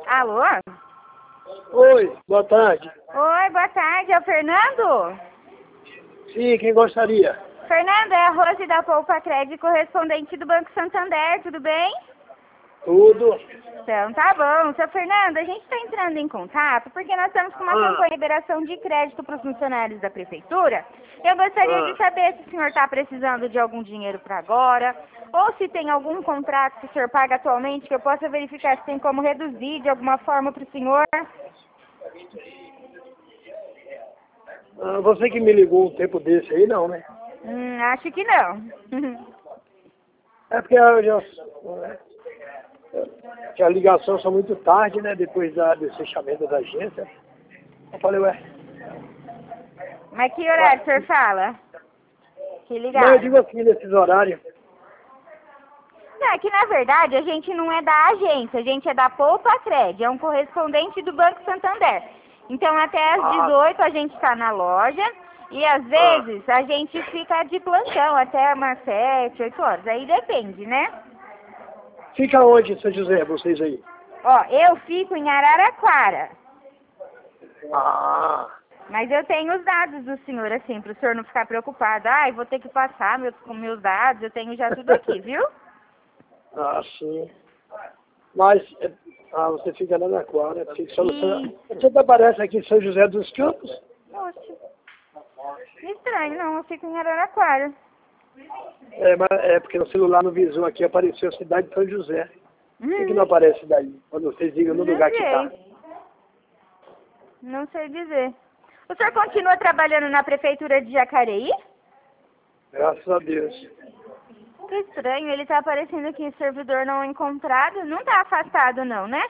Alô? Oi, boa tarde. Oi, boa tarde. É o Fernando? Sim, quem gostaria? Fernando, é a Rose da Poupa Crédito, correspondente do Banco Santander, tudo bem? Tudo. Então, tá bom. Seu Fernando, a gente está entrando em contato porque nós estamos com uma campanha de liberação de crédito para os funcionários da Prefeitura. Eu gostaria de saber se o senhor está precisando de algum dinheiro para agora, ou se tem algum contrato que o senhor paga atualmente que eu possa verificar se tem como reduzir de alguma forma para o senhor. Você que me ligou um tempo desse aí, não, né? Acho que não. É porque que a ligação são muito tarde, né? Depois do fechamento da agência. Eu falei, ué. Mas que horário o senhor fala? Que Não, eu ligaram? digo aqui nesses horários. Não, é que na verdade a gente não é da agência, a gente é da Poupa Crédito, é um correspondente do Banco Santander. Então até às 18 a gente está na loja e às vezes a gente fica de plantão até umas 7, 8 horas, aí depende, né? Fica onde, São José, vocês aí? Ó, eu fico em Araraquara, Ah, mas eu tenho os dados do senhor, assim, para o senhor não ficar preocupado. Eu vou ter que passar com meus dados, eu tenho já tudo aqui, viu? sim. Mas, você fica lá na Quara, fica só no Isso. Você aparece aqui em São José dos Campos? Oxe, estranho, não, eu fico em Araraquara. É porque no celular no visor aqui apareceu a cidade de São José. Por que não aparece daí? Quando vocês ligam no lugar que tá? Não sei dizer. O senhor continua trabalhando na prefeitura de Jacareí? Graças a Deus. Que estranho, ele tá aparecendo aqui, servidor não encontrado. Não tá afastado não, né?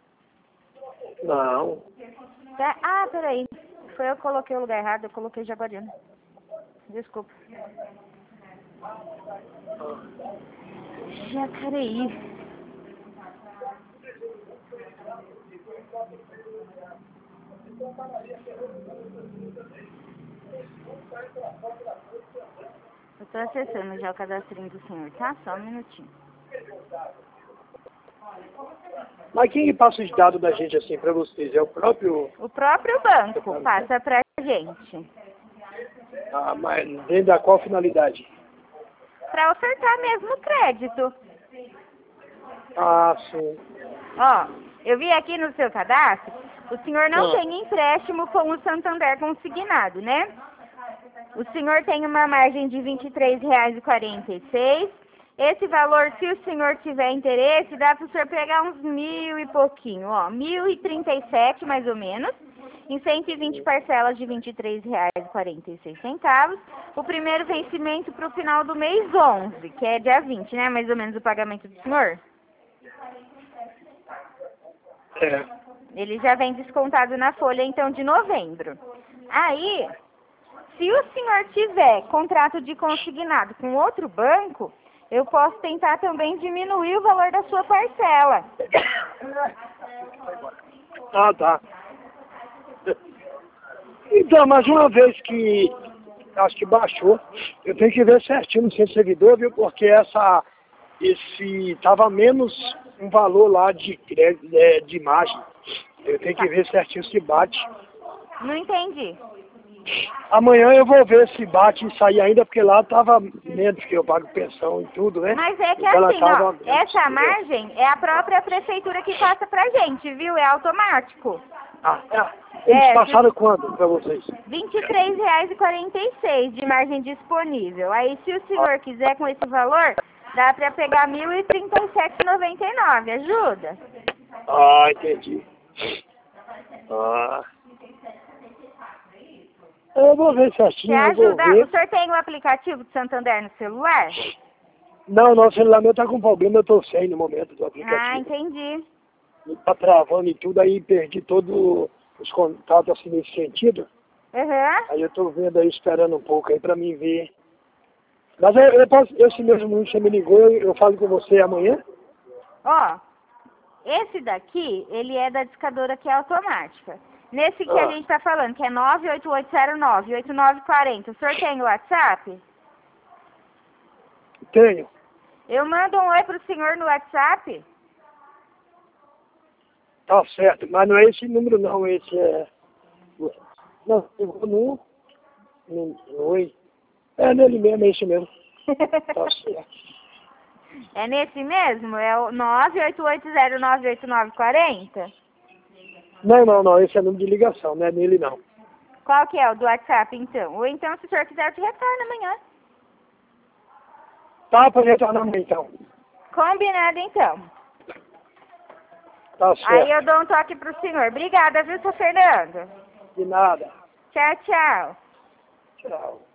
Não. Peraí. Foi eu que coloquei o lugar errado, eu coloquei Jaguariúna. Desculpa. Jacareí. Eu tô acessando já o cadastrinho do senhor, tá? Só um minutinho. Mas quem passa os dados da gente assim pra vocês? É o próprio... O próprio banco passa pra gente. Mas dentro da qual finalidade? Pra ofertar mesmo crédito. Sim. Ó, eu vi aqui no seu cadastro, o senhor não tem empréstimo com o Santander consignado, né? O senhor tem uma margem de R$ 23,46. Esse valor, se o senhor tiver interesse, dá para o senhor pegar uns 1.000 e pouquinho, ó, 1.037 mais ou menos, em 120 parcelas de R$ 23,46. O primeiro vencimento para o final do mês 11, que é dia 20, né? Mais ou menos o pagamento do senhor. Ele já vem descontado na folha, então, de novembro. Aí, se o senhor tiver contrato de consignado com outro banco, eu posso tentar também diminuir o valor da sua parcela. Tá. Então, mas uma vez que acho que baixou, eu tenho que ver certinho no centro servidor, viu? Porque esse tava menos um valor lá de imagem. Eu tenho que ver certinho se bate. Não entendi. Amanhã eu vou ver se bate e sair ainda, porque lá tava menos, que eu pago pensão e tudo, né? Mas é que então, assim, ó, essa margem é a própria prefeitura que passa pra gente, viu? É automático. Eles passaram quando pra vocês? R$ 23,46 de margem disponível. Aí, se o senhor quiser com esse valor, dá pra pegar R$ 1.037,99. Ajuda? Entendi. Eu vou ver certinho, Quer eu vou ajudar? ver. O senhor tem o aplicativo do Santander no celular? Não, nosso celular meu tá com problema, eu tô sem no momento do aplicativo. Entendi. Tá travando e tudo, aí perdi todos os contatos assim nesse sentido. Aí eu tô vendo aí, esperando um pouco aí pra mim ver. Mas eu posso, esse mesmo número que você me ligou, eu falo com você amanhã? Ó, esse daqui, ele é da discadora que é automática. Nesse que a gente tá falando, que é 98809-8940, o senhor tem o WhatsApp? Tenho. Eu mando um oi pro senhor no WhatsApp? Tá certo, mas não é esse número não, esse é... Não, oi. É nele mesmo, é esse mesmo. Tá certo. É nesse mesmo? É o 988098940? Não, esse é número de ligação, não é nele não. Qual que é o do WhatsApp, então? Ou então, se o senhor quiser, eu te retorno amanhã. Tá, pra retornar amanhã então. Combinado, então. Tá certo. Aí eu dou um toque pro senhor. Obrigada, viu, seu Fernando? De nada. Tchau, tchau. Tchau.